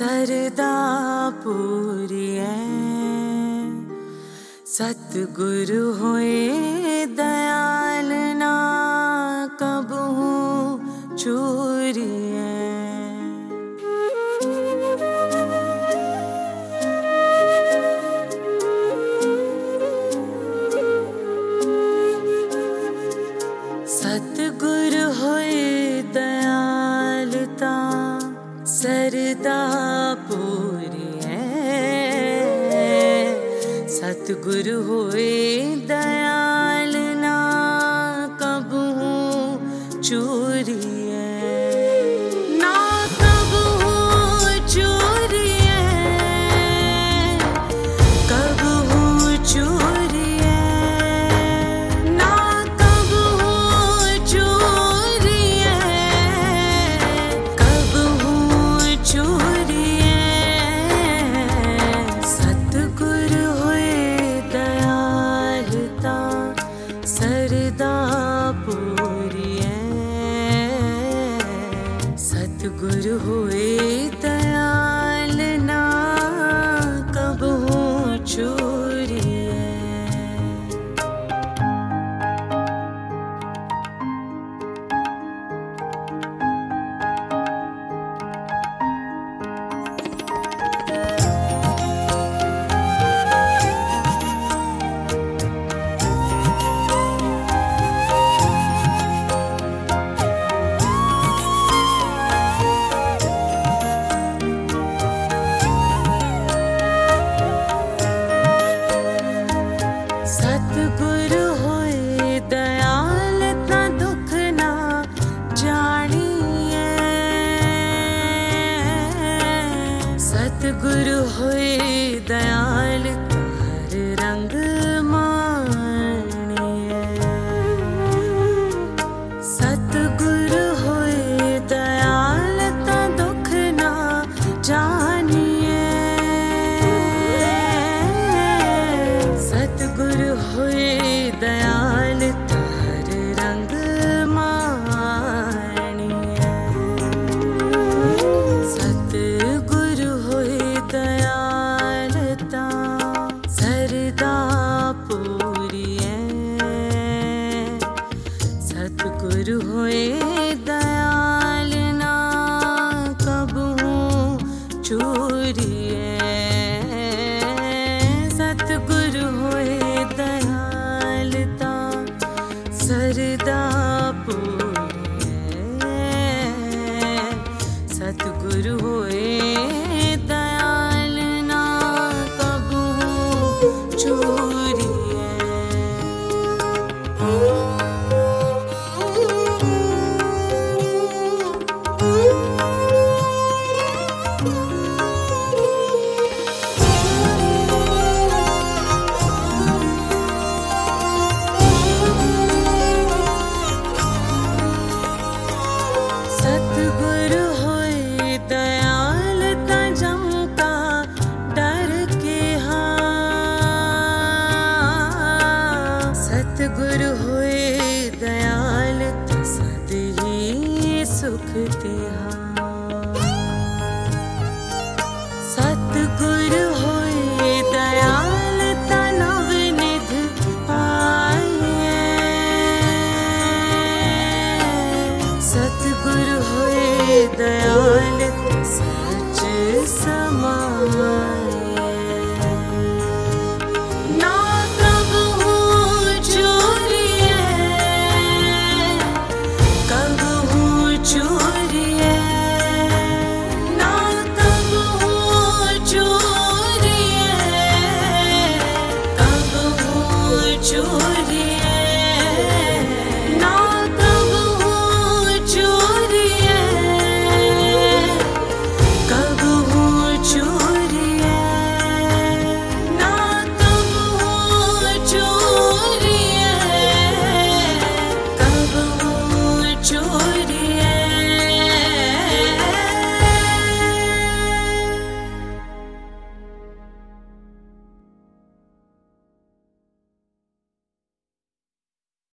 सरदा पूरिए सतगुरु होए दयाल ना कबहू चूरिए। सतगुरु होए दयालता सरदा पूरिए। सतगुरु होए दयाल ना कबहू चूरिए। ना कबहू चूरिए, कबहू चूरिए। ना कबहू चूरिए, कबहू चूरिए। सतगुरु होए दयालता सरदा पूरिए। सतगुरु होए दयाल ना कबहू चूरिए। सतगुरु होए दयाल ता दुख ना जानिए। सतगुरु होए दयाल तार रंग मानिए। सतगुरु होए दयाल ता दुख ना जानिए। सतगुरु होए दयाल तार रंग मानिए। सतगुरु होए दयालता सरदा पूरिए। सतगुरु होए दयाल ना कबहू चूरिए। सतगुरु होए दयालता सरदा पूरिए। सतगुरु होए दयाल ना कबहू चूरिए। सतगुरु होए दयाल ता जम का डर के हाँ। सतगुरु होए दयाल ता सद ही सुख तिहां। सतगुरु होए दयाल ता नवनिध पाइए। सतगुरु होए दयाल सच समाए। ना कबहू चूरिए, कबहू चूरिए। ना कबहू चूरिए, कबहू चूरिए।